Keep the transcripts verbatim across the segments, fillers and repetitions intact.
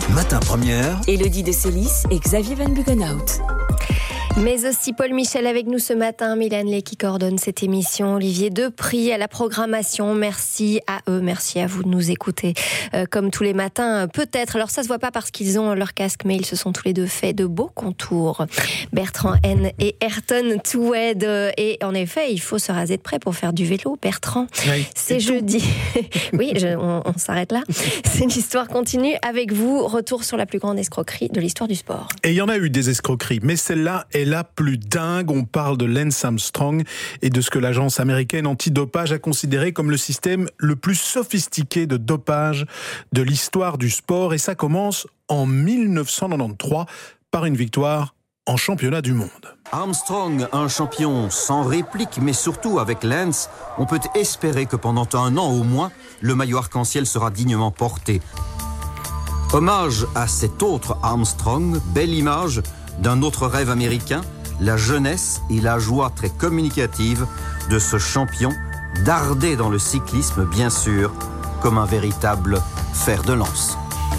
Matin Première. Élodie de Sélis et Xavier Van Bugenhout. Mais aussi Paul Michel avec nous ce matin, Mylène Lay qui coordonne cette émission, Olivier Depris à la programmation. Merci à eux, merci à vous de nous écouter euh, comme tous les matins, peut-être. Alors ça se voit pas parce qu'ils ont leur casque, mais ils se sont tous les deux fait de beaux contours. Bertrand Haine et Ayrton Toued. Et en effet, il faut se raser de près pour faire du vélo. Bertrand, oui, c'est jeudi. oui, je, on, on s'arrête là. C'est l'histoire continue avec vous. Retour sur la plus grande escroquerie de l'histoire du sport. Et il y en a eu des escroqueries, mais celle-là est la plus dingue. On parle de Lance Armstrong et de ce que l'agence américaine antidopage a considéré comme le système le plus sophistiqué de dopage de l'histoire du sport. Et ça commence en dix-neuf cent quatre-vingt-treize par une victoire en championnat du monde. Armstrong, un champion sans réplique, mais surtout avec Lance, on peut espérer que pendant un an au moins, le maillot arc-en-ciel sera dignement porté. Hommage à cet autre Armstrong, belle image d'un autre rêve américain, la jeunesse et la joie très communicative de ce champion, dardé dans le cyclisme, bien sûr, comme un véritable fer de lance.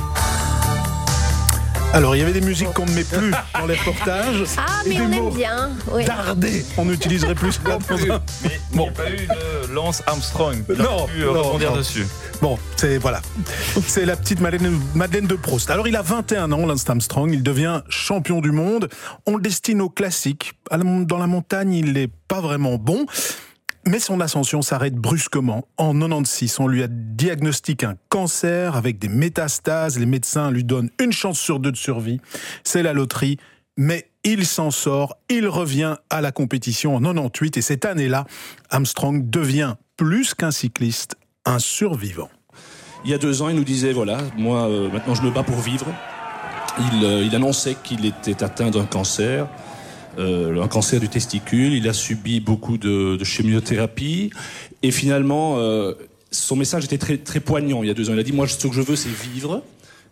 Alors, il y avait des musiques qu'on ne met plus dans les reportages. Ah, mais on aime bien. Oui. Dardé, on n'utiliserait plus ça. Mais il n'y a pas eu de Lance Armstrong. Il non, a pu non, rebondir non. dessus. Bon, c'est voilà, c'est la petite Madeleine, Madeleine de Proust. Alors, il a vingt et un ans, Lance Armstrong. Il devient champion du monde. On le destine au classique. Dans la montagne, il n'est pas vraiment bon. Mais son ascension s'arrête brusquement. En quatre-vingt-seize, on lui a diagnostiqué un cancer avec des métastases. Les médecins lui donnent une chance sur deux de survie. C'est la loterie. Mais il s'en sort. Il revient à la compétition en quatre-vingt-dix-huit. Et cette année-là, Armstrong devient plus qu'un cycliste, un survivant. Il y a deux ans, il nous disait, voilà, moi, euh, maintenant je me bats pour vivre. Il, euh, il annonçait qu'il était atteint d'un cancer. Euh, un cancer du testicule, il a subi beaucoup de, de chimiothérapie et finalement euh, son message était très, très poignant il y a deux ans. Il a dit, moi ce que je veux c'est vivre,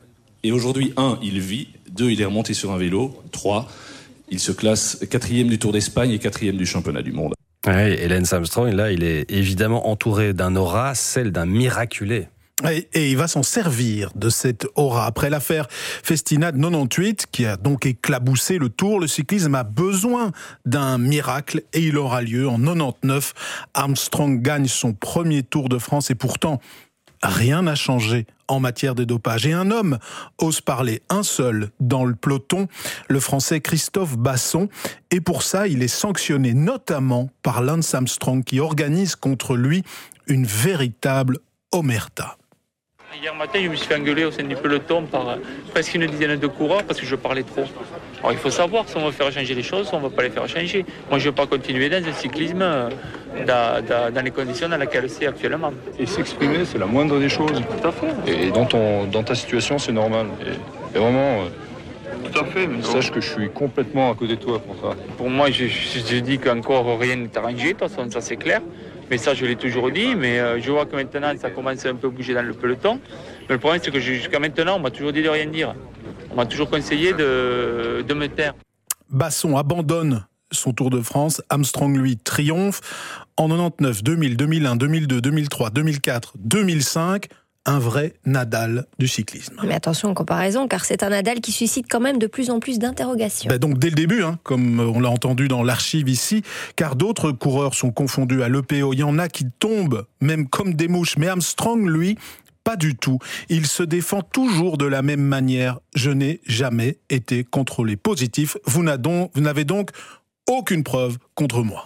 et aujourd'hui, un, il vit, deux, il est remonté sur un vélo, trois, il se classe quatrième du Tour d'Espagne et quatrième du championnat du monde. Oui, et Lance Armstrong, là, il est évidemment entouré d'un aura, celle d'un miraculé. Et, et il va s'en servir de cette aura. Après l'affaire Festina de quatre-vingt-dix-huit, qui a donc éclaboussé le Tour, le cyclisme a besoin d'un miracle et il aura lieu en quatre-vingt-dix-neuf. Armstrong gagne son premier Tour de France et pourtant, rien n'a changé en matière de dopage. Et un homme ose parler, un seul, dans le peloton, le Français Christophe Basson. Et pour ça, il est sanctionné notamment par Lance Armstrong qui organise contre lui une véritable omerta. Hier matin, je me suis fait engueuler au sein du peloton par euh, presque une dizaine de coureurs parce que je parlais trop. Alors il faut savoir si on veut faire changer les choses, on ne va pas les faire changer. Moi, je ne veux pas continuer dans un cyclisme euh, dans, dans, dans les conditions dans lesquelles c'est actuellement. Et s'exprimer, c'est la moindre des choses. Tout à fait. Et dans, ton, dans ta situation, c'est normal. Et, et vraiment, euh, tout à fait. Mais sache que je suis complètement à côté de toi pour ça. Pour moi, je, je, je dis qu'encore rien n'est arrangé, de toute façon, ça c'est clair. Mais ça, je l'ai toujours dit, mais euh, je vois que maintenant, ça commence un peu à bouger dans le peloton. Mais le problème, c'est que jusqu'à maintenant, on m'a toujours dit de rien dire. On m'a toujours conseillé de, de me taire. Basson abandonne son Tour de France. Armstrong, lui, triomphe. En quatre-vingt-dix-neuf, deux mille, deux mille un, deux mille deux, deux mille trois, deux mille quatre, deux mille cinq... un vrai Nadal du cyclisme. Mais attention en comparaison, car c'est un Nadal qui suscite quand même de plus en plus d'interrogations. Ben donc dès le début, hein, comme on l'a entendu dans l'archive ici, car d'autres coureurs sont confondus à l'E P O. Il y en a qui tombent, même comme des mouches. Mais Armstrong, lui, pas du tout. Il se défend toujours de la même manière. Je n'ai jamais été contrôlé positif. Vous n'avez donc aucune preuve contre moi.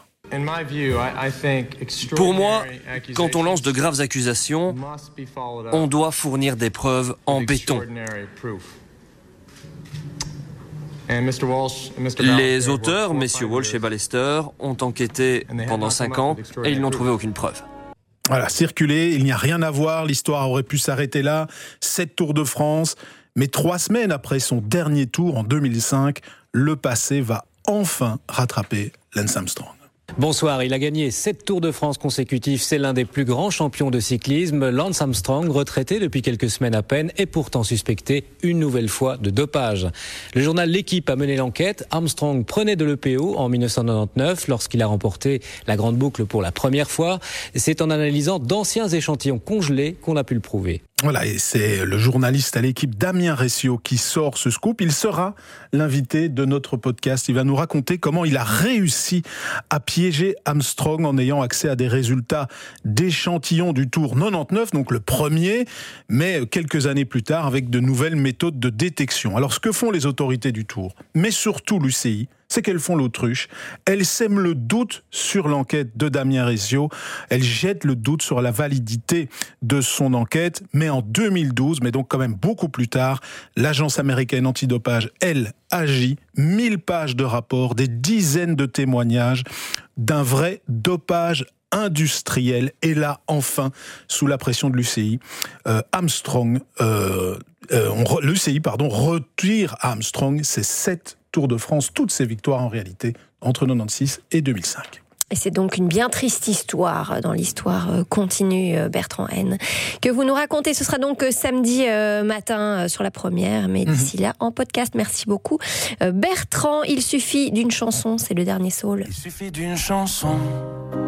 Pour moi, quand on lance de graves accusations, on doit fournir des preuves en béton. Les auteurs, messieurs Walsh et Ballester, ont enquêté pendant cinq ans et ils n'ont trouvé aucune preuve. Voilà, circuler, il n'y a rien à voir, l'histoire aurait pu s'arrêter là. Sept Tours de France, mais trois semaines après son dernier tour en deux mille cinq, le passé va enfin rattraper Lance Armstrong. Bonsoir, il a gagné sept Tours de France consécutifs, c'est l'un des plus grands champions de cyclisme. Lance Armstrong, retraité depuis quelques semaines à peine, est pourtant suspecté une nouvelle fois de dopage. Le journal L'Équipe a mené l'enquête. Armstrong prenait de l'E P O en dix-neuf cent quatre-vingt-dix-neuf lorsqu'il a remporté la grande boucle pour la première fois. C'est en analysant d'anciens échantillons congelés qu'on a pu le prouver. Voilà, et c'est le journaliste à l'équipe Damien Rescio qui sort ce scoop. Il sera l'invité de notre podcast. Il va nous raconter comment il a réussi à piéger Armstrong en ayant accès à des résultats d'échantillons du Tour quatre-vingt-dix-neuf, donc le premier, mais quelques années plus tard avec de nouvelles méthodes de détection. Alors ce que font les autorités du Tour, mais surtout l'U C I, c'est qu'elles font l'autruche. Elles sèment le doute sur l'enquête de Damien Rescio. Elles jettent le doute sur la validité de son enquête. Mais en deux mille douze, mais donc quand même beaucoup plus tard, l'agence américaine antidopage, elle, agit. mille pages de rapports, des dizaines de témoignages d'un vrai dopage industriel. Et là, enfin, sous la pression de l'U C I, euh, Armstrong, euh, euh, on, l'U C I, pardon, retire à Armstrong ses sept Tour de France, toutes ses victoires en réalité, entre quatre-vingt-seize et deux mille cinq. Et c'est donc une bien triste histoire dans l'histoire continue, Bertrand Haine, que vous nous racontez. Ce sera donc samedi matin sur la première, mais d'ici là, en podcast. Merci beaucoup. Bertrand, il suffit d'une chanson, c'est le dernier Soul. Il suffit d'une chanson